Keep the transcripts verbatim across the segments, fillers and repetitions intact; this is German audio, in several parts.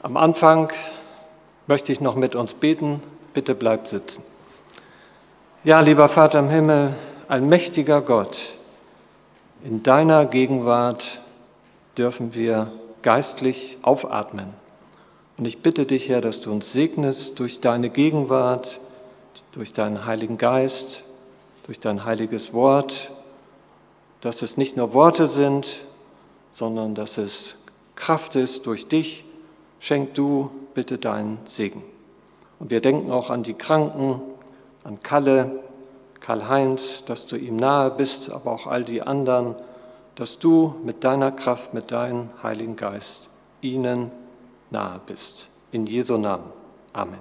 Am Anfang möchte ich noch mit uns beten. Bitte bleibt sitzen. Ja, lieber Vater im Himmel, allmächtiger Gott, in deiner Gegenwart dürfen wir geistlich aufatmen. Und ich bitte dich, Herr, dass du uns segnest durch deine Gegenwart, durch deinen Heiligen Geist, durch dein heiliges Wort, dass es nicht nur Worte sind, sondern dass es Kraft ist durch dich. Schenk du bitte deinen Segen. Und wir denken auch an die Kranken, an Kalle, Karl-Heinz, dass du ihm nahe bist, aber auch all die anderen, dass du mit deiner Kraft, mit deinem Heiligen Geist ihnen nahe bist. In Jesu Namen. Amen.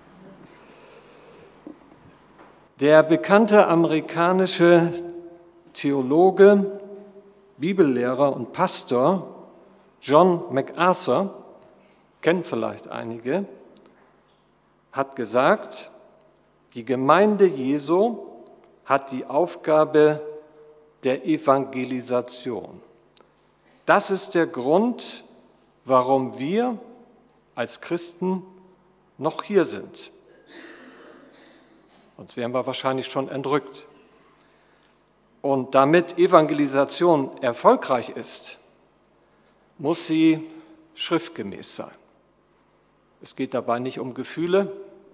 Der bekannte amerikanische Theologe, Bibellehrer und Pastor John MacArthur, kennen vielleicht einige, hat gesagt, die Gemeinde Jesu hat die Aufgabe der Evangelisation. Das ist der Grund, warum wir als Christen noch hier sind. Sonst wären wir wahrscheinlich schon entrückt. Und damit Evangelisation erfolgreich ist, muss sie schriftgemäß sein. Es geht dabei nicht um Gefühle.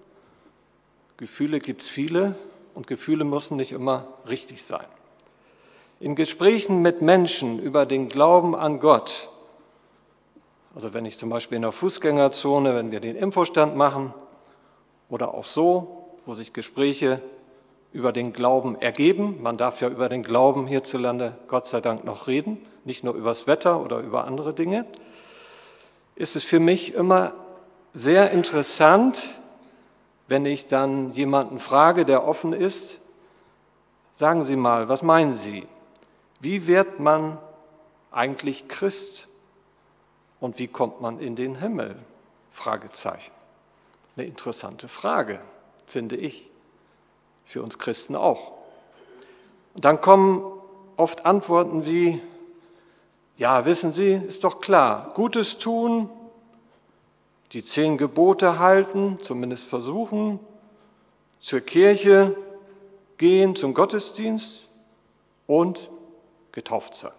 Gefühle gibt es viele und Gefühle müssen nicht immer richtig sein. In Gesprächen mit Menschen über den Glauben an Gott, also wenn ich zum Beispiel in der Fußgängerzone, wenn wir den Infostand machen oder auch so, wo sich Gespräche über den Glauben ergeben, man darf ja über den Glauben hierzulande Gott sei Dank noch reden, nicht nur über das Wetter oder über andere Dinge, ist es für mich immer sehr interessant, wenn ich dann jemanden frage, der offen ist, sagen Sie mal, was meinen Sie? Wie wird man eigentlich Christ und wie kommt man in den Himmel? Fragezeichen. Eine interessante Frage, finde ich, für uns Christen auch. Und dann kommen oft Antworten wie, ja, wissen Sie, ist doch klar, Gutes tun, die zehn Gebote halten, zumindest versuchen, zur Kirche gehen, zum Gottesdienst und getauft sein.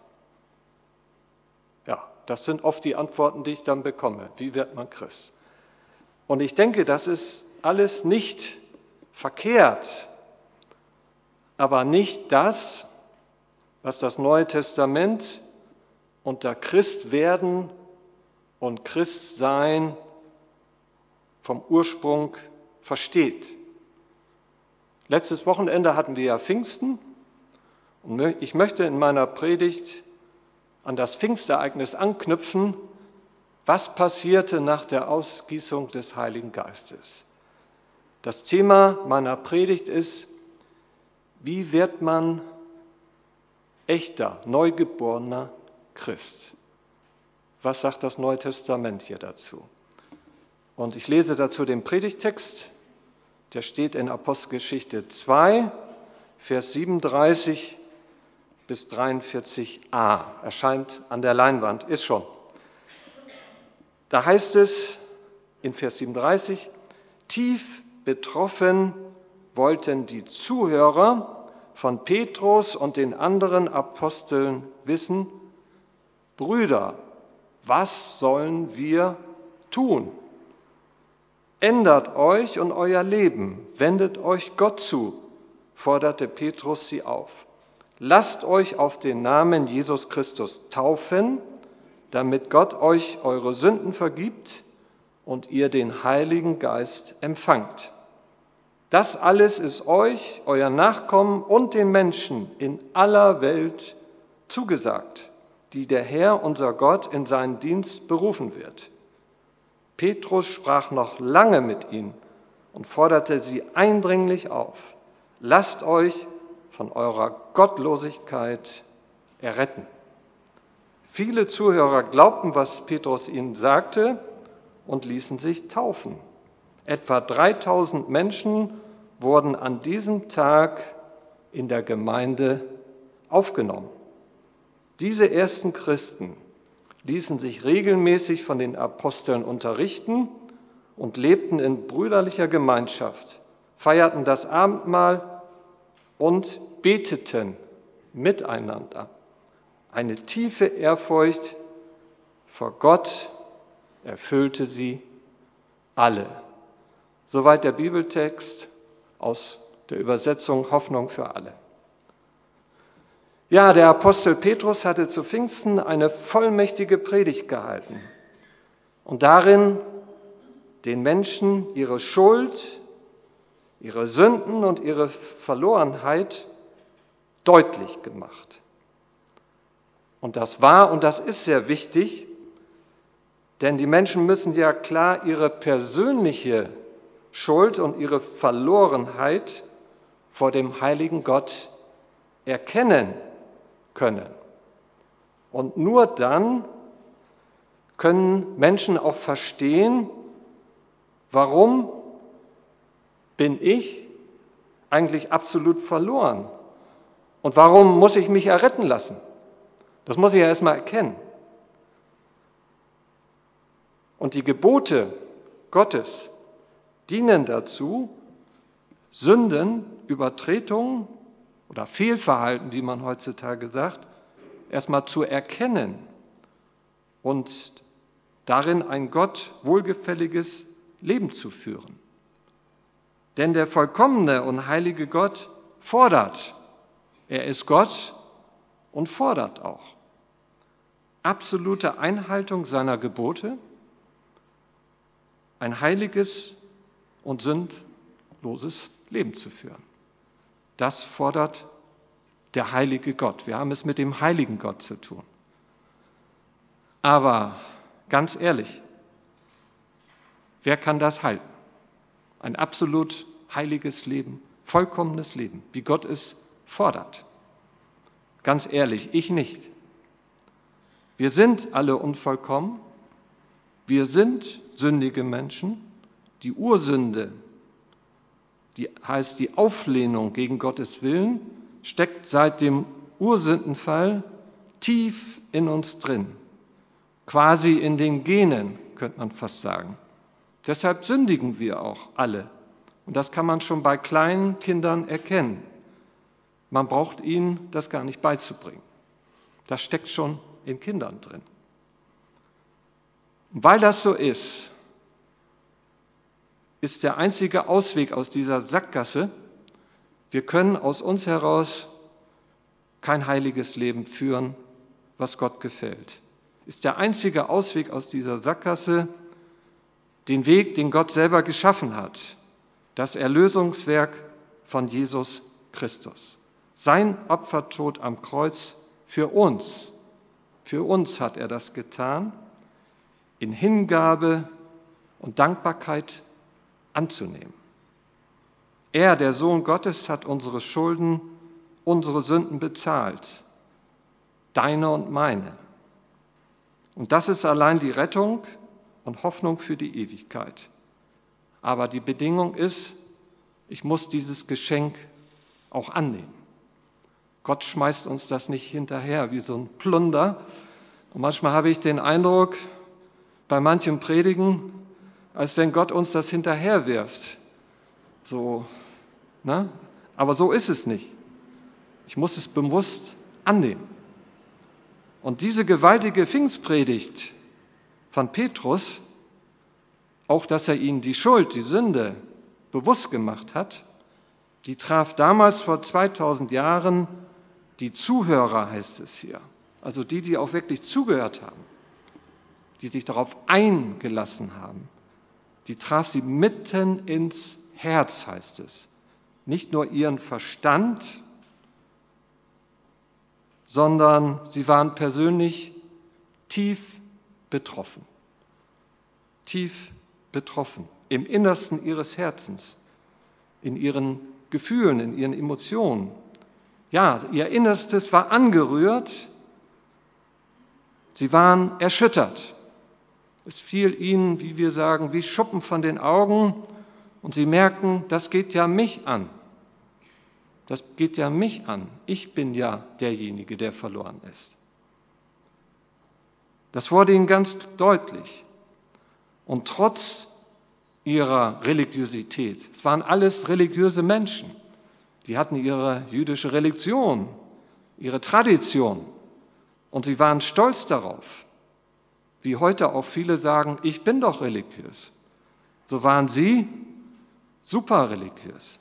Ja, das sind oft die Antworten, die ich dann bekomme. Wie wird man Christ? Und ich denke, das ist alles nicht verkehrt, aber nicht das, was das Neue Testament unter Christwerden und Christsein vom Ursprung versteht. Letztes Wochenende hatten wir ja Pfingsten und ich möchte in meiner Predigt an das Pfingstereignis anknüpfen, was passierte nach der Ausgießung des Heiligen Geistes. Das Thema meiner Predigt ist, wie wird man echter, neugeborener Christ? Was sagt das Neue Testament hier dazu? Und ich lese dazu den Predigtext, der steht in Apostelgeschichte zwei, Vers siebenunddreißig bis dreiundvierzig a, erscheint an der Leinwand, ist schon. Da heißt es in Vers siebenunddreißig, tief betroffen wollten die Zuhörer von Petrus und den anderen Aposteln wissen, Brüder, was sollen wir tun? Ändert euch und euer Leben, wendet euch Gott zu, forderte Petrus sie auf. Lasst euch auf den Namen Jesus Christus taufen, damit Gott euch eure Sünden vergibt und ihr den Heiligen Geist empfangt. Das alles ist euch, euer Nachkommen und den Menschen in aller Welt zugesagt, die der Herr, unser Gott, in seinen Dienst berufen wird. Petrus sprach noch lange mit ihnen und forderte sie eindringlich auf, lasst euch von eurer Gottlosigkeit erretten. Viele Zuhörer glaubten, was Petrus ihnen sagte und ließen sich taufen. Etwa dreitausend Menschen wurden an diesem Tag in der Gemeinde aufgenommen. Diese ersten Christen ließen sich regelmäßig von den Aposteln unterrichten und lebten in brüderlicher Gemeinschaft, feierten das Abendmahl und beteten miteinander. Eine tiefe Ehrfurcht vor Gott erfüllte sie alle. Soweit der Bibeltext aus der Übersetzung Hoffnung für alle. Ja, der Apostel Petrus hatte zu Pfingsten eine vollmächtige Predigt gehalten und darin den Menschen ihre Schuld, ihre Sünden und ihre Verlorenheit deutlich gemacht. Und das war und das ist sehr wichtig, denn die Menschen müssen ja klar ihre persönliche Schuld und ihre Verlorenheit vor dem heiligen Gott erkennen können. Und nur dann können Menschen auch verstehen, warum bin ich eigentlich absolut verloren? Und warum muss ich mich erretten lassen? Das muss ich ja erstmal erkennen. Und die Gebote Gottes dienen dazu, Sünden, Übertretungen oder Fehlverhalten, wie man heutzutage sagt, erstmal zu erkennen und darin ein Gott wohlgefälliges Leben zu führen. Denn der vollkommene und heilige Gott fordert. Er ist Gott und fordert auch. Absolute Einhaltung seiner Gebote, ein heiliges und sündloses Leben zu führen. Das fordert der heilige Gott. Wir haben es mit dem heiligen Gott zu tun. Aber ganz ehrlich, wer kann das halten? Ein absolut heiliges Leben, vollkommenes Leben, wie Gott es fordert. Ganz ehrlich, ich nicht. Wir sind alle unvollkommen. Wir sind sündige Menschen. Die Ursünde, die heißt die Auflehnung gegen Gottes Willen, steckt seit dem Ursündenfall tief in uns drin. Quasi in den Genen, könnte man fast sagen. Deshalb sündigen wir auch alle. Und das kann man schon bei kleinen Kindern erkennen. Man braucht ihnen das gar nicht beizubringen. Das steckt schon in Kindern drin. Und weil das so ist, ist der einzige Ausweg aus dieser Sackgasse, wir können aus uns heraus kein heiliges Leben führen, was Gott gefällt. Ist der einzige Ausweg aus dieser Sackgasse, den Weg, den Gott selber geschaffen hat, das Erlösungswerk von Jesus Christus. Sein Opfertod am Kreuz für uns, für uns hat er das getan, in Hingabe und Dankbarkeit anzunehmen. Er, der Sohn Gottes, hat unsere Schulden, unsere Sünden bezahlt, deine und meine. Und das ist allein die Rettung und Hoffnung für die Ewigkeit. Aber die Bedingung ist, ich muss dieses Geschenk auch annehmen. Gott schmeißt uns das nicht hinterher wie so ein Plunder. Und manchmal habe ich den Eindruck, bei manchem Predigen, als wenn Gott uns das hinterher wirft. So, ne? Aber so ist es nicht. Ich muss es bewusst annehmen. Und diese gewaltige Pfingstpredigt von Petrus, auch dass er ihnen die Schuld, die Sünde bewusst gemacht hat, die traf damals vor zweitausend Jahren die Zuhörer, heißt es hier. Also die, die auch wirklich zugehört haben, die sich darauf eingelassen haben. Die traf sie mitten ins Herz, heißt es. Nicht nur ihren Verstand, sondern sie waren persönlich tief betroffen. Tief betroffen, im Innersten ihres Herzens, in ihren Gefühlen, in ihren Emotionen. Ja, ihr Innerstes war angerührt, sie waren erschüttert. Es fiel ihnen, wie wir sagen, wie Schuppen von den Augen und sie merken, das geht ja mich an. Das geht ja mich an. Ich bin ja derjenige, der verloren ist. Das wurde ihnen ganz deutlich. Und trotz ihrer Religiosität, es waren alles religiöse Menschen, die hatten ihre jüdische Religion, ihre Tradition und sie waren stolz darauf, wie heute auch viele sagen, ich bin doch religiös. So waren sie super religiös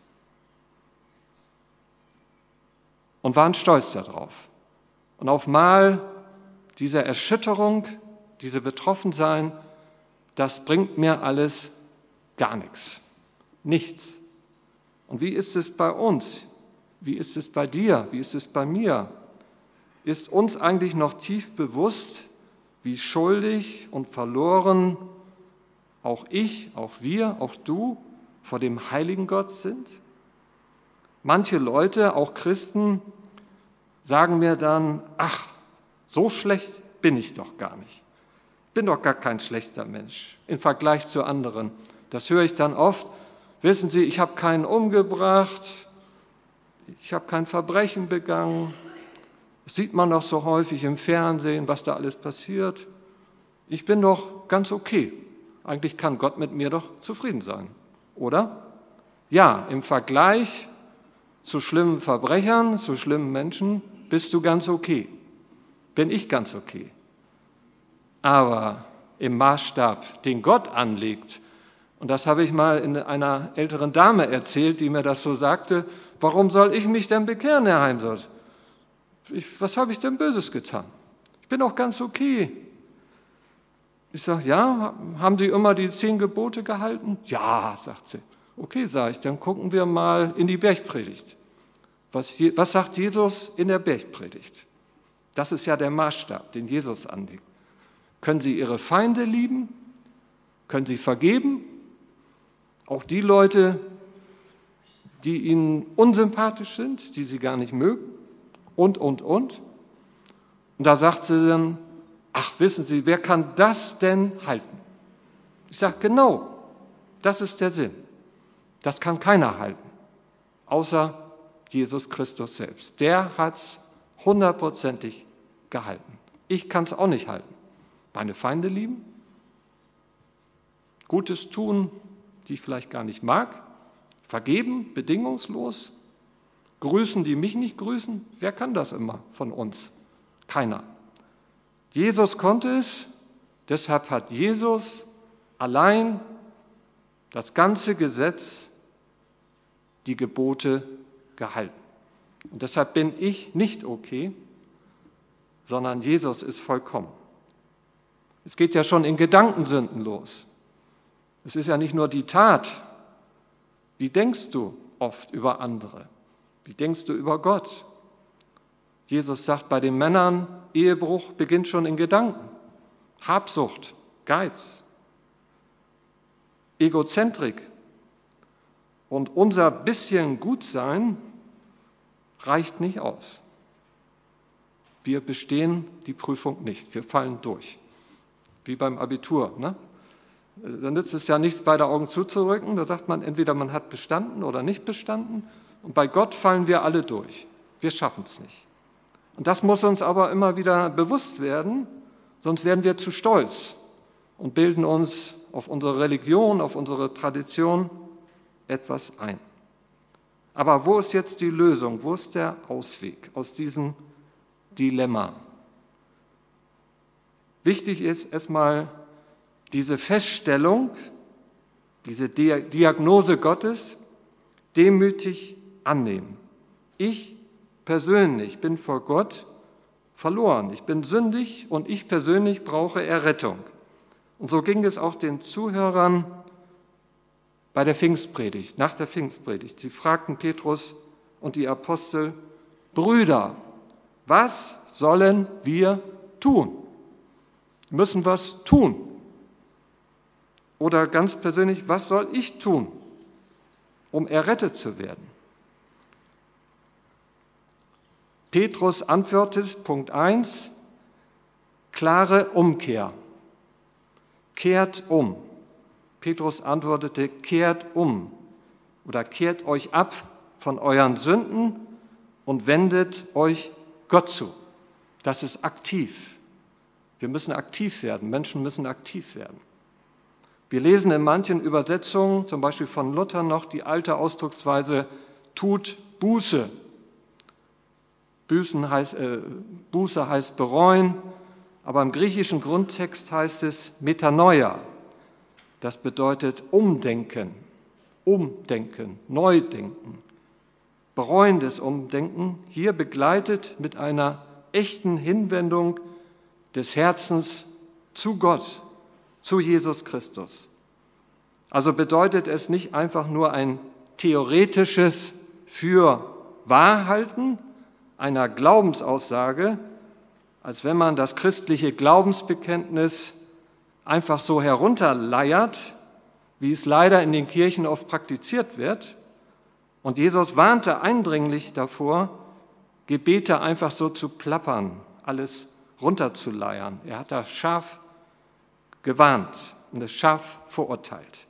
und waren stolz darauf. Und auf einmal diese Erschütterung, diese Betroffensein, das bringt mir alles gar nichts, nichts. Und wie ist es bei uns? Wie ist es bei dir? Wie ist es bei mir? Ist uns eigentlich noch tief bewusst, wie schuldig und verloren auch ich, auch wir, auch du vor dem heiligen Gott sind? Manche Leute, auch Christen, sagen mir dann, ach, so schlecht bin ich doch gar nicht. Ich bin doch gar kein schlechter Mensch im Vergleich zu anderen. Das höre ich dann oft. Wissen Sie, ich habe keinen umgebracht, ich habe kein Verbrechen begangen. Das sieht man doch so häufig im Fernsehen, was da alles passiert. Ich bin doch ganz okay. Eigentlich kann Gott mit mir doch zufrieden sein, oder? Ja, im Vergleich zu schlimmen Verbrechern, zu schlimmen Menschen, bist du ganz okay. Bin ich ganz okay. Aber im Maßstab, den Gott anlegt, und das habe ich mal in einer älteren Dame erzählt, die mir das so sagte, warum soll ich mich denn bekehren, Herr Heimsold? Ich, was habe ich denn Böses getan? Ich bin auch ganz okay. Ich sage, ja, haben Sie immer die zehn Gebote gehalten? Ja, sagt sie. Okay, sage ich, dann gucken wir mal in die Bergpredigt. Was, was sagt Jesus in der Bergpredigt? Das ist ja der Maßstab, den Jesus anlegt. Können Sie Ihre Feinde lieben? Können Sie vergeben? Auch die Leute, die Ihnen unsympathisch sind, die Sie gar nicht mögen? Und, und, und. Und da sagt sie dann, ach, wissen Sie, wer kann das denn halten? Ich sage, genau, das ist der Sinn. Das kann keiner halten, außer Jesus Christus selbst. Der hat es hundertprozentig gehalten. Ich kann es auch nicht halten. Meine Feinde lieben, Gutes tun, die ich vielleicht gar nicht mag, vergeben, bedingungslos, grüßen, die mich nicht grüßen. Wer kann das immer von uns? Keiner. Jesus konnte es, deshalb hat Jesus allein das ganze Gesetz, die Gebote gehalten. Und deshalb bin ich nicht okay, sondern Jesus ist vollkommen. Es geht ja schon in Gedankensünden los. Es ist ja nicht nur die Tat. Wie denkst du oft über andere? Wie denkst du über Gott? Jesus sagt bei den Männern, Ehebruch beginnt schon in Gedanken. Habsucht, Geiz, Egozentrik. Und unser bisschen Gutsein reicht nicht aus. Wir bestehen die Prüfung nicht, wir fallen durch. Wie beim Abitur. Ne? Da nützt es ja nichts, beide Augen zuzurücken. Da sagt man, entweder man hat bestanden oder nicht bestanden. Und bei Gott fallen wir alle durch. Wir schaffen es nicht. Und das muss uns aber immer wieder bewusst werden, sonst werden wir zu stolz und bilden uns auf unsere Religion, auf unsere Tradition etwas ein. Aber wo ist jetzt die Lösung? Wo ist der Ausweg aus diesem Dilemma? Wichtig ist erstmal diese Feststellung, diese Diagnose Gottes demütig annehmen. Ich persönlich bin vor Gott verloren. Ich bin sündig und ich persönlich brauche Errettung. Und so ging es auch den Zuhörern bei der Pfingstpredigt, nach der Pfingstpredigt. Sie fragten Petrus und die Apostel, Brüder, was sollen wir tun? Wir müssen was tun. Oder ganz persönlich, was soll ich tun, um errettet zu werden? Petrus antwortet, Punkt eins, klare Umkehr. Kehrt um. Petrus antwortete, kehrt um oder kehrt euch ab von euren Sünden und wendet euch Gott zu. Das ist aktiv. Wir müssen aktiv werden. Menschen müssen aktiv werden. Wir lesen in manchen Übersetzungen, zum Beispiel von Luther noch, die alte Ausdrucksweise tut Buße. Büßen heißt, äh, Buße heißt bereuen, aber im griechischen Grundtext heißt es Metanoia. Das bedeutet umdenken, umdenken, neu denken. Bereuendes Umdenken, hier begleitet mit einer echten Hinwendung des Herzens zu Gott, zu Jesus Christus. Also bedeutet es nicht einfach nur ein theoretisches Für-Wahrhalten einer Glaubensaussage, als wenn man das christliche Glaubensbekenntnis einfach so herunterleiert, wie es leider in den Kirchen oft praktiziert wird. Und Jesus warnte eindringlich davor, Gebete einfach so zu plappern, alles runterzuleiern. Er hat da scharf gewarnt und es scharf verurteilt.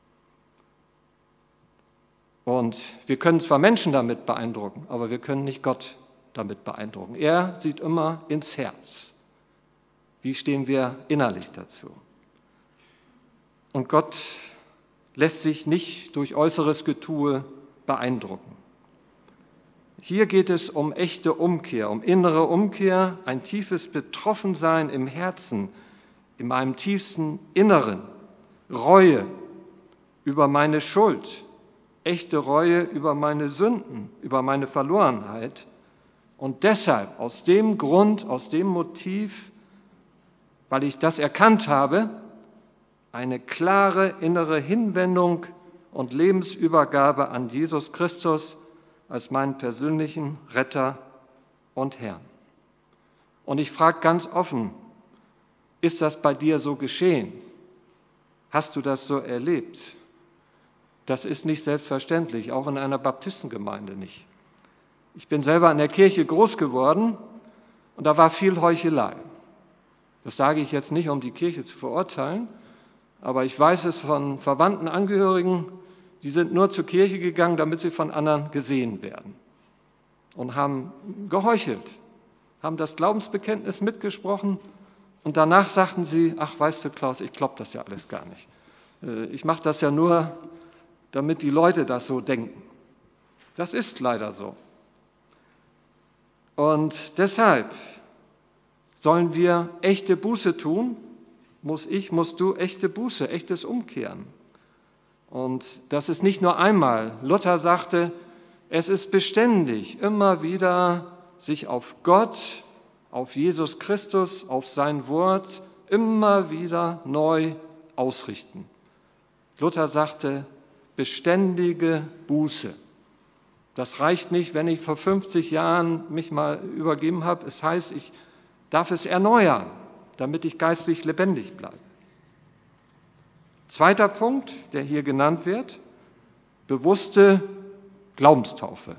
Und wir können zwar Menschen damit beeindrucken, aber wir können nicht Gott damit beeindrucken. Er sieht immer ins Herz. Wie stehen wir innerlich dazu? Und Gott lässt sich nicht durch äußeres Getue beeindrucken. Hier geht es um echte Umkehr, um innere Umkehr, ein tiefes Betroffensein im Herzen, in meinem tiefsten Inneren, Reue über meine Schuld, echte Reue über meine Sünden, über meine Verlorenheit. Und deshalb, aus dem Grund, aus dem Motiv, weil ich das erkannt habe, eine klare innere Hinwendung und Lebensübergabe an Jesus Christus als meinen persönlichen Retter und Herrn. Und ich frage ganz offen, ist das bei dir so geschehen? Hast du das so erlebt? Das ist nicht selbstverständlich, auch in einer Baptistengemeinde nicht. Ich bin selber in der Kirche groß geworden und da war viel Heuchelei. Das sage ich jetzt nicht, um die Kirche zu verurteilen, aber ich weiß es von verwandten Angehörigen, die sind nur zur Kirche gegangen, damit sie von anderen gesehen werden und haben geheuchelt, haben das Glaubensbekenntnis mitgesprochen und danach sagten sie, ach weißt du Klaus, ich glaube das ja alles gar nicht. Ich mache das ja nur, damit die Leute das so denken. Das ist leider so. Und deshalb sollen wir echte Buße tun, muss ich, musst du echte Buße, echtes Umkehren. Und das ist nicht nur einmal. Luther sagte, es ist beständig, immer wieder sich auf Gott, auf Jesus Christus, auf sein Wort, immer wieder neu ausrichten. Luther sagte, beständige Buße. Das reicht nicht, wenn ich vor fünfzig Jahren mich mal übergeben habe. Es heißt, ich darf es erneuern, damit ich geistlich lebendig bleibe. Zweiter Punkt, der hier genannt wird, bewusste Glaubenstaufe.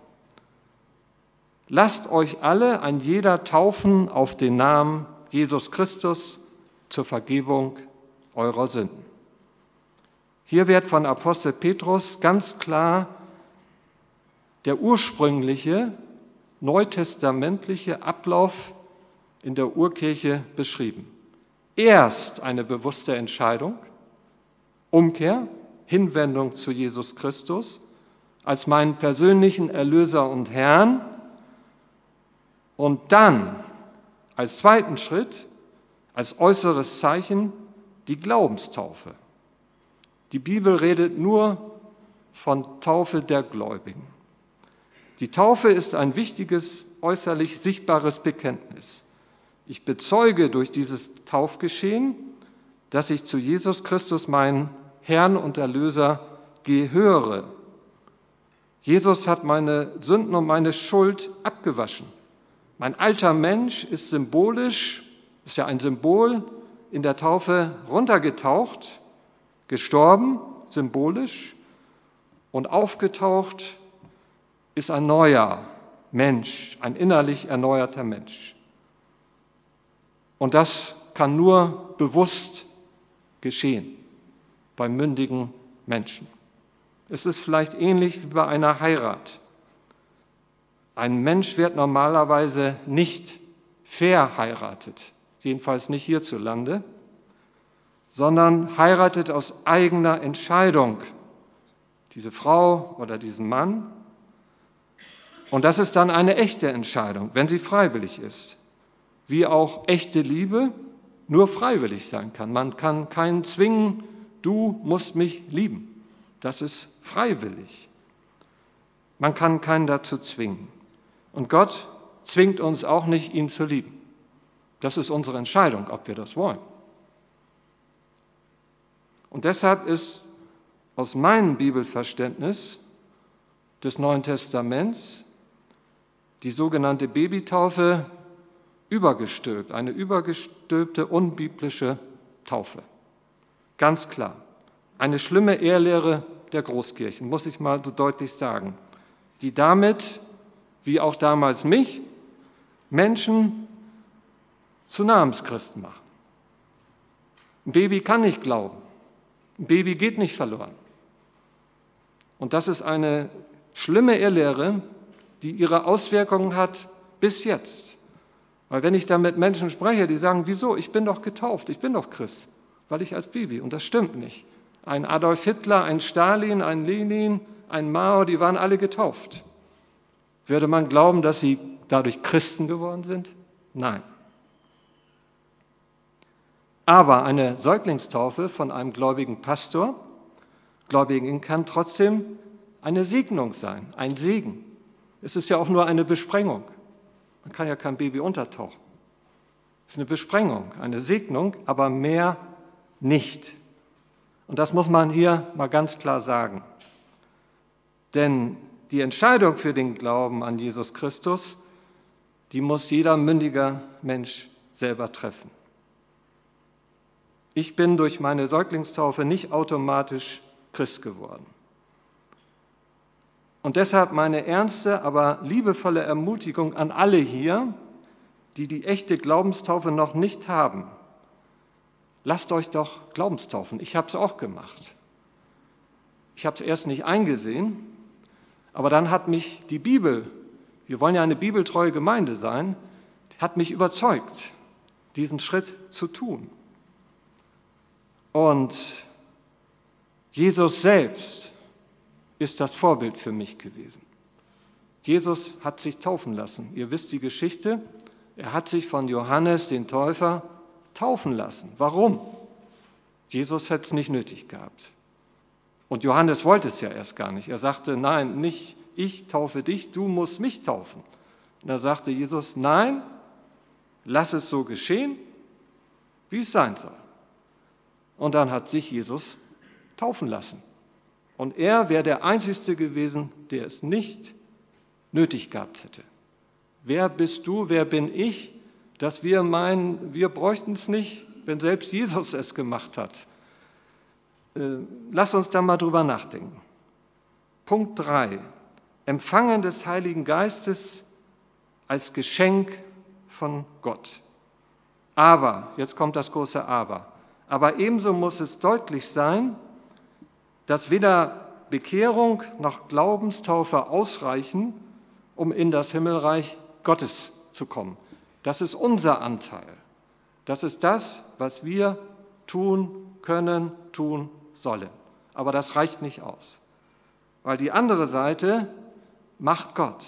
Lasst euch alle ein jeder taufen auf den Namen Jesus Christus zur Vergebung eurer Sünden. Hier wird von Apostel Petrus ganz klar der ursprüngliche neutestamentliche Ablauf in der Urkirche beschrieben. Erst eine bewusste Entscheidung, Umkehr, Hinwendung zu Jesus Christus als meinen persönlichen Erlöser und Herrn und dann als zweiten Schritt, als äußeres Zeichen, die Glaubenstaufe. Die Bibel redet nur von Taufe der Gläubigen. Die Taufe ist ein wichtiges, äußerlich sichtbares Bekenntnis. Ich bezeuge durch dieses Taufgeschehen, dass ich zu Jesus Christus, meinen Herrn und Erlöser, gehöre. Jesus hat meine Sünden und meine Schuld abgewaschen. Mein alter Mensch ist symbolisch, ist ja ein Symbol, in der Taufe runtergetaucht, gestorben, symbolisch, und aufgetaucht ist ein neuer Mensch, ein innerlich erneuerter Mensch. Und das kann nur bewusst geschehen bei mündigen Menschen. Es ist vielleicht ähnlich wie bei einer Heirat. Ein Mensch wird normalerweise nicht verheiratet. jedenfalls nicht hierzulande, sondern heiratet aus eigener Entscheidung diese Frau oder diesen Mann. Und das ist dann eine echte Entscheidung, wenn sie freiwillig ist, wie auch echte Liebe nur freiwillig sein kann. Man kann keinen zwingen, du musst mich lieben. Das ist freiwillig. Man kann keinen dazu zwingen. Und Gott zwingt uns auch nicht, ihn zu lieben. Das ist unsere Entscheidung, ob wir das wollen. Und deshalb ist aus meinem Bibelverständnis des Neuen Testaments die sogenannte Babytaufe übergestülpt, eine übergestülpte, unbiblische Taufe. Ganz klar. Eine schlimme Irrlehre der Großkirchen, muss ich mal so deutlich sagen, die damit, wie auch damals mich, Menschen zu Namenschristen machen. Ein Baby kann nicht glauben. Ein Baby geht nicht verloren. Und das ist eine schlimme Irrlehre, die ihre Auswirkungen hat bis jetzt. Weil wenn ich da mit Menschen spreche, die sagen, wieso, ich bin doch getauft, ich bin doch Christ, weil ich als Baby, und das stimmt nicht. Ein Adolf Hitler, ein Stalin, ein Lenin, ein Mao, die waren alle getauft. Würde man glauben, dass sie dadurch Christen geworden sind? Nein. Aber eine Säuglingstaufe von einem gläubigen Pastor, Gläubigen, kann trotzdem eine Segnung sein, ein Segen. Es ist ja auch nur eine Besprengung. Man kann ja kein Baby untertauchen. Es ist eine Besprengung, eine Segnung, aber mehr nicht. Und das muss man hier mal ganz klar sagen. Denn die Entscheidung für den Glauben an Jesus Christus, die muss jeder mündiger Mensch selber treffen. Ich bin durch meine Säuglingstaufe nicht automatisch Christ geworden. Und deshalb meine ernste, aber liebevolle Ermutigung an alle hier, die die echte Glaubenstaufe noch nicht haben. Lasst euch doch Glaubenstaufen. Ich habe es auch gemacht. Ich habe es erst nicht eingesehen, aber dann hat mich die Bibel, wir wollen ja eine bibeltreue Gemeinde sein, hat mich überzeugt, diesen Schritt zu tun. Und Jesus selbst ist das Vorbild für mich gewesen. Jesus hat sich taufen lassen. Ihr wisst die Geschichte. Er hat sich von Johannes, den Täufer, taufen lassen. Warum? Jesus hätte es nicht nötig gehabt. Und Johannes wollte es ja erst gar nicht. Er sagte, nein, nicht ich taufe dich, du musst mich taufen. Und da sagte Jesus, nein, lass es so geschehen, wie es sein soll. Und dann hat sich Jesus taufen lassen. Und er wäre der Einzige gewesen, der es nicht nötig gehabt hätte. Wer bist du, wer bin ich, dass wir meinen, wir bräuchten es nicht, wenn selbst Jesus es gemacht hat? Lass uns da mal drüber nachdenken. Punkt drei. Empfangen des Heiligen Geistes als Geschenk von Gott. Aber, jetzt kommt das große Aber, aber ebenso muss es deutlich sein, dass weder Bekehrung noch Glaubenstaufe ausreichen, um in das Himmelreich Gottes zu kommen. Das ist unser Anteil. Das ist das, was wir tun können, tun sollen. Aber das reicht nicht aus, weil die andere Seite macht Gott.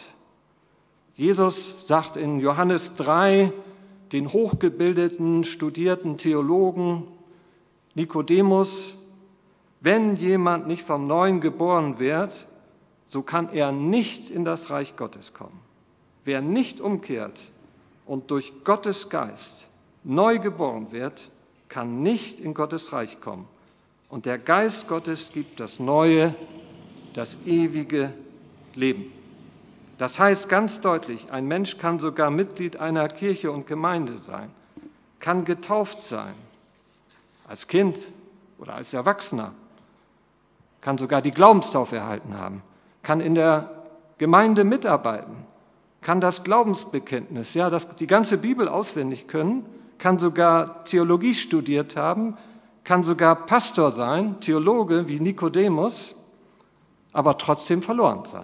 Jesus sagt in Johannes drei den hochgebildeten, studierten Theologen Nikodemus, wenn jemand nicht vom Neuen geboren wird, so kann er nicht in das Reich Gottes kommen. Wer nicht umkehrt und durch Gottes Geist neu geboren wird, kann nicht in Gottes Reich kommen. Und der Geist Gottes gibt das neue, das ewige Leben. Das heißt ganz deutlich, ein Mensch kann sogar Mitglied einer Kirche und Gemeinde sein, kann getauft sein, als Kind oder als Erwachsener, kann sogar die Glaubenstaufe erhalten haben, kann in der Gemeinde mitarbeiten, kann das Glaubensbekenntnis, ja, das, die ganze Bibel auswendig können, kann sogar Theologie studiert haben, kann sogar Pastor sein, Theologe wie Nikodemus, aber trotzdem verloren sein,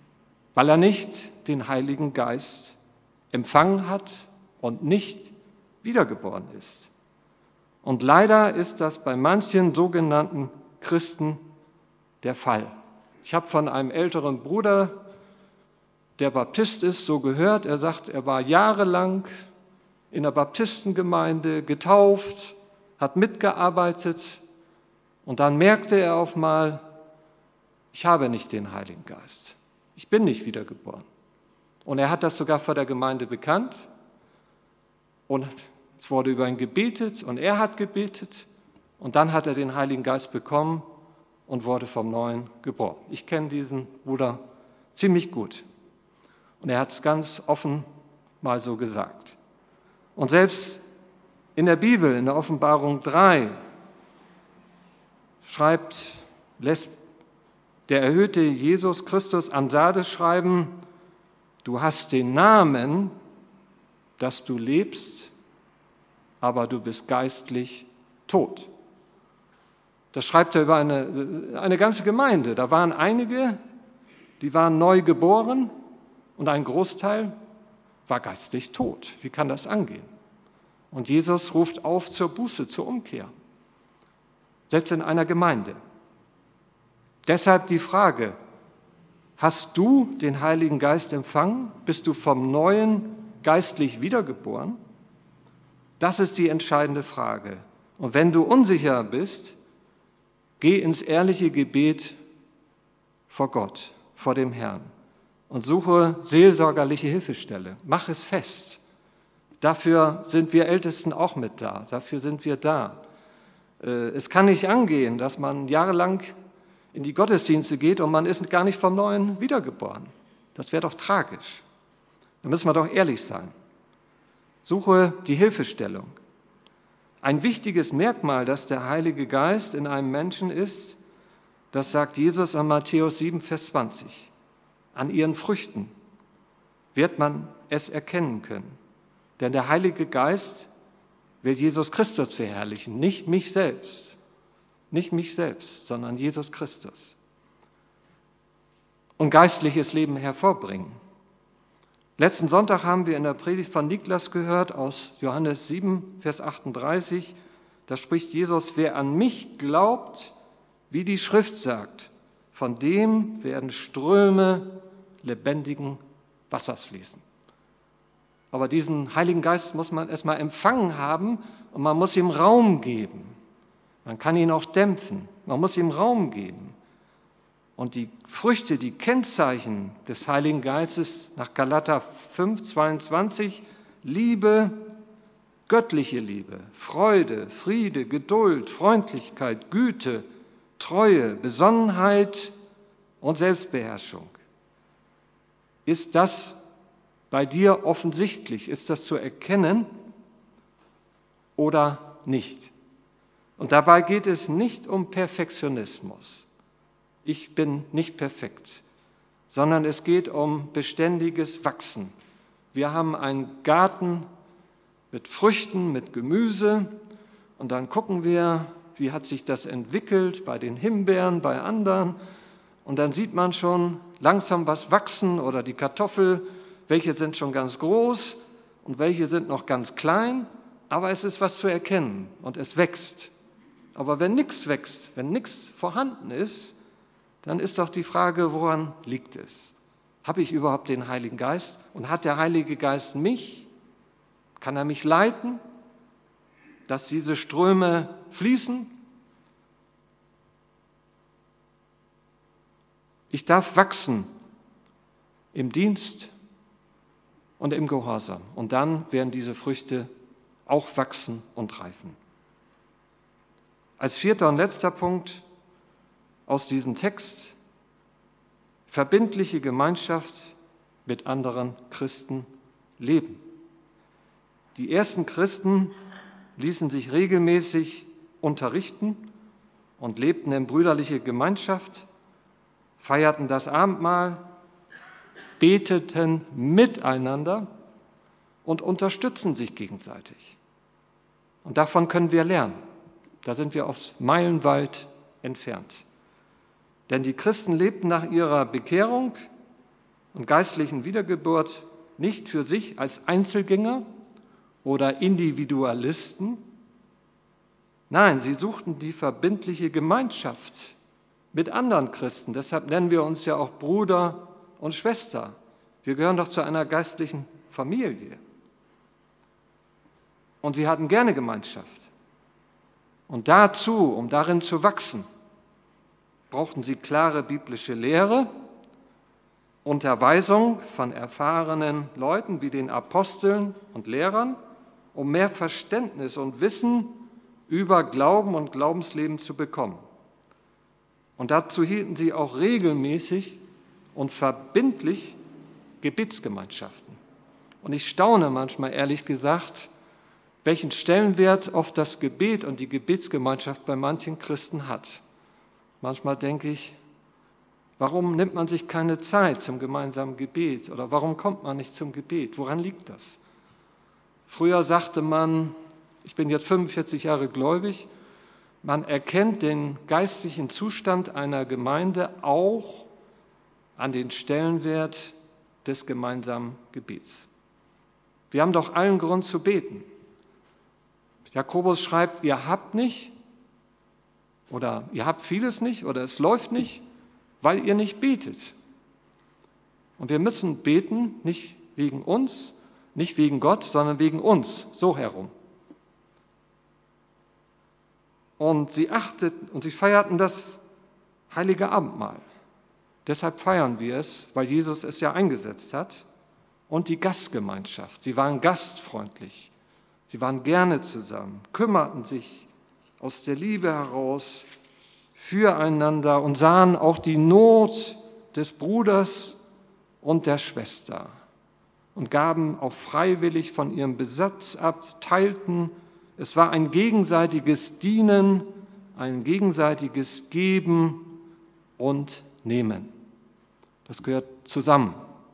weil er nicht den Heiligen Geist empfangen hat und nicht wiedergeboren ist. Und leider ist das bei manchen sogenannten Christen der Fall. Ich habe von einem älteren Bruder, der Baptist ist, so gehört, er sagt, er war jahrelang in der Baptistengemeinde getauft, hat mitgearbeitet und dann merkte er auf einmal, ich habe nicht den Heiligen Geist. Ich bin nicht wiedergeboren. Und er hat das sogar vor der Gemeinde bekannt und es wurde über ihn gebetet und er hat gebetet und dann hat er den Heiligen Geist bekommen und wurde vom Neuen geboren. Ich kenne diesen Bruder ziemlich gut und er hat es ganz offen mal so gesagt. Und selbst in der Bibel, in der Offenbarung drei, schreibt, lässt der erhöhte Jesus Christus an Sardes schreiben, du hast den Namen, dass du lebst, aber du bist geistlich tot. Das schreibt er über eine, eine ganze Gemeinde. Da waren einige, die waren neu geboren und ein Großteil war geistlich tot. Wie kann das angehen? Und Jesus ruft auf zur Buße, zur Umkehr. Selbst in einer Gemeinde. Deshalb die Frage, hast du den Heiligen Geist empfangen? Bist du vom Neuen geistlich wiedergeboren? Das ist die entscheidende Frage. Und wenn du unsicher bist, geh ins ehrliche Gebet vor Gott, vor dem Herrn und suche seelsorgerliche Hilfestelle. Mach es fest. Dafür sind wir Ältesten auch mit da. Dafür sind wir da. Es kann nicht angehen, dass man jahrelang in die Gottesdienste geht und man ist gar nicht vom Neuen wiedergeboren. Das wäre doch tragisch. Da müssen wir doch ehrlich sein. Suche die Hilfestellung. Ein wichtiges Merkmal, dass der Heilige Geist in einem Menschen ist, das sagt Jesus an Matthäus sieben, Vers zwanzig. An ihren Früchten wird man es erkennen können. Denn der Heilige Geist will Jesus Christus verherrlichen, nicht mich selbst. Nicht mich selbst, sondern Jesus Christus. Und geistliches Leben hervorbringen. Letzten Sonntag haben wir in der Predigt von Niklas gehört aus Johannes sieben, Vers achtunddreißig. Da spricht Jesus, wer an mich glaubt, wie die Schrift sagt, von dem werden Ströme lebendigen Wassers fließen. Aber diesen Heiligen Geist muss man erstmal empfangen haben und man muss ihm Raum geben. Man kann ihn auch dämpfen, man muss ihm Raum geben. Und die Früchte, die Kennzeichen des Heiligen Geistes nach Galater fünf, zweiundzwanzig, Liebe, göttliche Liebe, Freude, Friede, Geduld, Freundlichkeit, Güte, Treue, Besonnenheit und Selbstbeherrschung. Ist das bei dir offensichtlich? Ist das zu erkennen oder nicht? Und dabei geht es nicht um Perfektionismus. Ich bin nicht perfekt, sondern es geht um beständiges Wachsen. Wir haben einen Garten mit Früchten, mit Gemüse und dann gucken wir, wie hat sich das entwickelt bei den Himbeeren, bei anderen. Und dann sieht man schon langsam was wachsen oder die Kartoffel, welche sind schon ganz groß und welche sind noch ganz klein, aber es ist was zu erkennen und es wächst. Aber wenn nichts wächst, wenn nichts vorhanden ist, dann ist doch die Frage, woran liegt es? Habe ich überhaupt den Heiligen Geist? Und hat der Heilige Geist mich? Kann er mich leiten, dass diese Ströme fließen? Ich darf wachsen im Dienst und im Gehorsam. Und dann werden diese Früchte auch wachsen und reifen. Als vierter und letzter Punkt aus diesem Text, verbindliche Gemeinschaft mit anderen Christen leben. Die ersten Christen ließen sich regelmäßig unterrichten und lebten in brüderlicher Gemeinschaft, feierten das Abendmahl, beteten miteinander und unterstützen sich gegenseitig. Und davon können wir lernen. Da sind wir aus meilenweit entfernt. Denn die Christen lebten nach ihrer Bekehrung und geistlichen Wiedergeburt nicht für sich als Einzelgänger oder Individualisten. Nein, sie suchten die verbindliche Gemeinschaft mit anderen Christen. Deshalb nennen wir uns ja auch Bruder und Schwester. Wir gehören doch zu einer geistlichen Familie. Und sie hatten gerne Gemeinschaft. Und dazu, um darin zu wachsen, brauchten sie klare biblische Lehre, Unterweisung von erfahrenen Leuten wie den Aposteln und Lehrern, um mehr Verständnis und Wissen über Glauben und Glaubensleben zu bekommen. Und dazu hielten sie auch regelmäßig und verbindlich Gebetsgemeinschaften. Und ich staune manchmal, ehrlich gesagt, welchen Stellenwert oft das Gebet und die Gebetsgemeinschaft bei manchen Christen hat. Manchmal denke ich, warum nimmt man sich keine Zeit zum gemeinsamen Gebet oder warum kommt man nicht zum Gebet? Woran liegt das? Früher sagte man, ich bin jetzt fünfundvierzig Jahre gläubig, man erkennt den geistlichen Zustand einer Gemeinde auch an den Stellenwert des gemeinsamen Gebets. Wir haben doch allen Grund zu beten. Jakobus schreibt, ihr habt nicht oder ihr habt vieles nicht oder es läuft nicht, weil ihr nicht betet. Und wir müssen beten, nicht wegen uns, nicht wegen Gott, sondern wegen uns, so herum. Und sie achteten und sie feierten das heilige Abendmahl. Deshalb feiern wir es, weil Jesus es ja eingesetzt hat. Und die Gastgemeinschaft. Sie waren gastfreundlich. Sie waren gerne zusammen, kümmerten sich aus der Liebe heraus füreinander und sahen auch die Not des Bruders und der Schwester und gaben auch freiwillig von ihrem Besatz ab, teilten. Es war ein gegenseitiges Dienen, ein gegenseitiges Geben und Nehmen. Das gehört zusammen.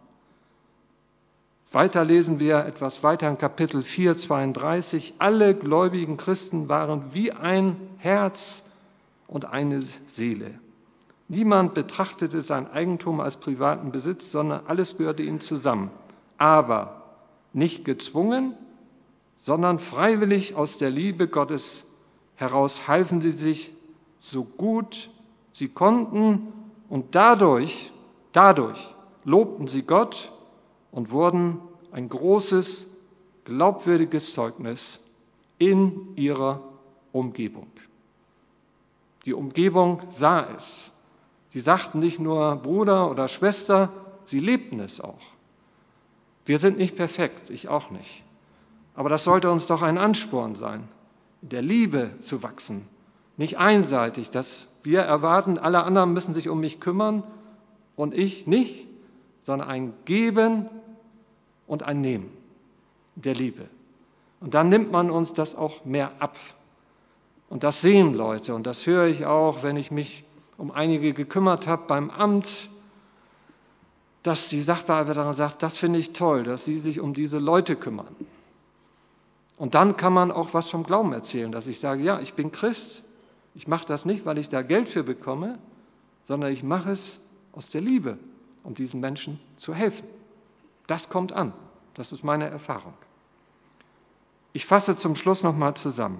Weiter lesen wir etwas weiter in Kapitel vier, zweiunddreißig. Alle gläubigen Christen waren wie ein Herz und eine Seele. Niemand betrachtete sein Eigentum als privaten Besitz, sondern alles gehörte ihnen zusammen. Aber nicht gezwungen, sondern freiwillig aus der Liebe Gottes heraus halfen sie sich so gut sie konnten und dadurch, dadurch lobten sie Gott und wurden ein großes, glaubwürdiges Zeugnis in ihrer Umgebung. Die Umgebung sah es. Sie sagten nicht nur Bruder oder Schwester, sie lebten es auch. Wir sind nicht perfekt, ich auch nicht. Aber das sollte uns doch ein Ansporn sein, in der Liebe zu wachsen. Nicht einseitig, dass wir erwarten, alle anderen müssen sich um mich kümmern und ich nicht, sondern ein Geben und ein Nehmen der Liebe. Und dann nimmt man uns das auch mehr ab. Und das sehen Leute und das höre ich auch, wenn ich mich um einige gekümmert habe beim Amt, dass die Sachbearbeiterin sagt, das finde ich toll, dass sie sich um diese Leute kümmern. Und dann kann man auch was vom Glauben erzählen, dass ich sage, ja, ich bin Christ, ich mache das nicht, weil ich da Geld für bekomme, sondern ich mache es aus der Liebe, um diesen Menschen zu helfen. Das kommt an. Das ist meine Erfahrung. Ich fasse zum Schluss nochmal zusammen.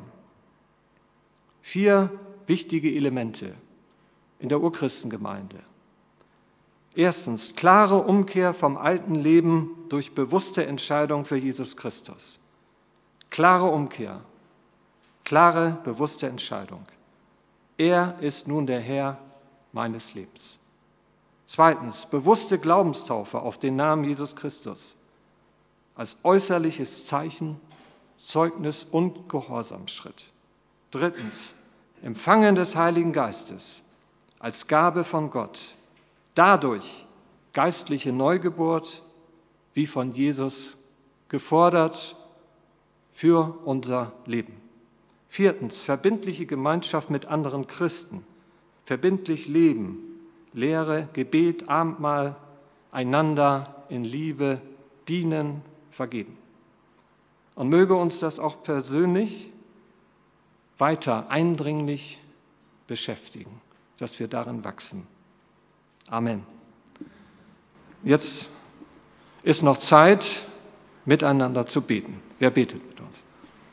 Vier wichtige Elemente in der Urchristengemeinde. Erstens, klare Umkehr vom alten Leben durch bewusste Entscheidung für Jesus Christus. Klare Umkehr, klare, bewusste Entscheidung. Er ist nun der Herr meines Lebens. Zweitens, bewusste Glaubenstaufe auf den Namen Jesus Christus als äußerliches Zeichen, Zeugnis und Gehorsamsschritt. Drittens, Empfangen des Heiligen Geistes als Gabe von Gott. Dadurch geistliche Neugeburt, wie von Jesus gefordert, für unser Leben. Viertens, verbindliche Gemeinschaft mit anderen Christen, verbindlich leben, Lehre, Gebet, Abendmahl, einander in Liebe dienen, vergeben. Und möge uns das auch persönlich weiter eindringlich beschäftigen, dass wir darin wachsen. Amen. Jetzt ist noch Zeit, miteinander zu beten. Wer betet mit uns?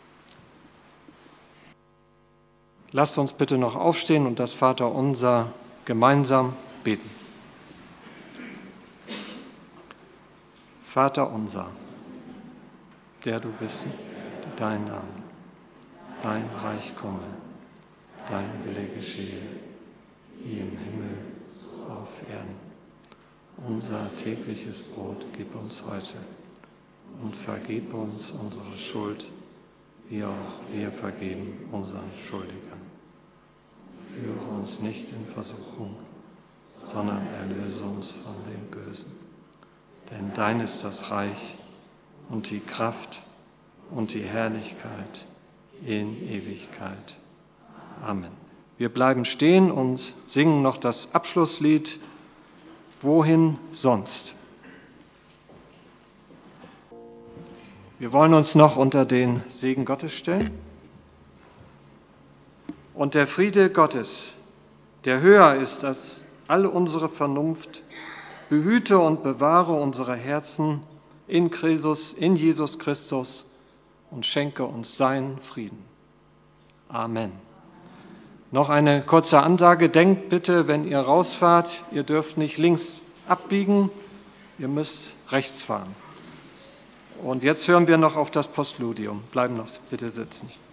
Lasst uns bitte noch aufstehen und das Vaterunser gemeinsam beten. Vater unser, der du bist, dein Name, dein Reich komme, dein Wille geschehe, wie im Himmel, so auf Erden. Unser tägliches Brot gib uns heute und vergib uns unsere Schuld, wie auch wir vergeben unseren Schuldigern. Führe uns nicht in Versuchung, sondern erlöse uns von dem Bösen. Denn dein ist das Reich und die Kraft und die Herrlichkeit in Ewigkeit. Amen. Wir bleiben stehen und singen noch das Abschlusslied Wohin sonst? Wir wollen uns noch unter den Segen Gottes stellen. Und der Friede Gottes, der höher ist als alle unsere Vernunft, behüte und bewahre unsere Herzen in Christus, in Jesus Christus und schenke uns seinen Frieden. Amen. Noch eine kurze Ansage. Denkt bitte, wenn ihr rausfahrt, ihr dürft nicht links abbiegen, ihr müsst rechts fahren. Und jetzt hören wir noch auf das Postludium. Bleiben noch bitte sitzen.